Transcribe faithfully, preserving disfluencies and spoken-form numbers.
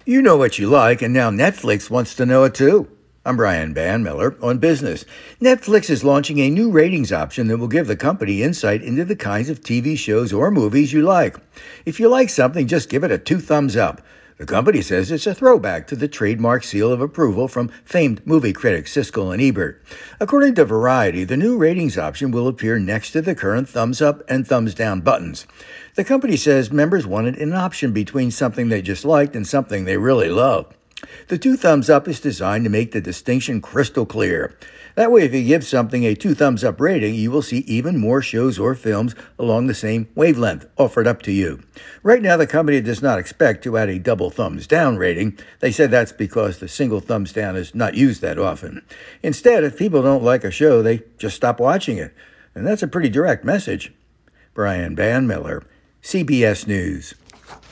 You know what you like, and now Netflix wants to know it too. I'm Brian Banmiller on Business. Netflix is launching a new ratings option that will give the company insight into the kinds of T V shows or movies you like. If you like something, just give it a two thumbs up. The company says it's a throwback to the trademark seal of approval from famed movie critics Siskel and Ebert. According to Variety, the new ratings option will appear next to the current thumbs up and thumbs down buttons. The company says members wanted an option between something they just liked and something they really love. The two thumbs up is designed to make the distinction crystal clear. That way, if you give something a two thumbs up rating, you will see even more shows or films along the same wavelength offered up to you. Right now, the company does not expect to add a double thumbs down rating. They said that's because the single thumbs down is not used that often. Instead, if people don't like a show, they just stop watching it. And that's a pretty direct message. Brian Banmiller, C B S News.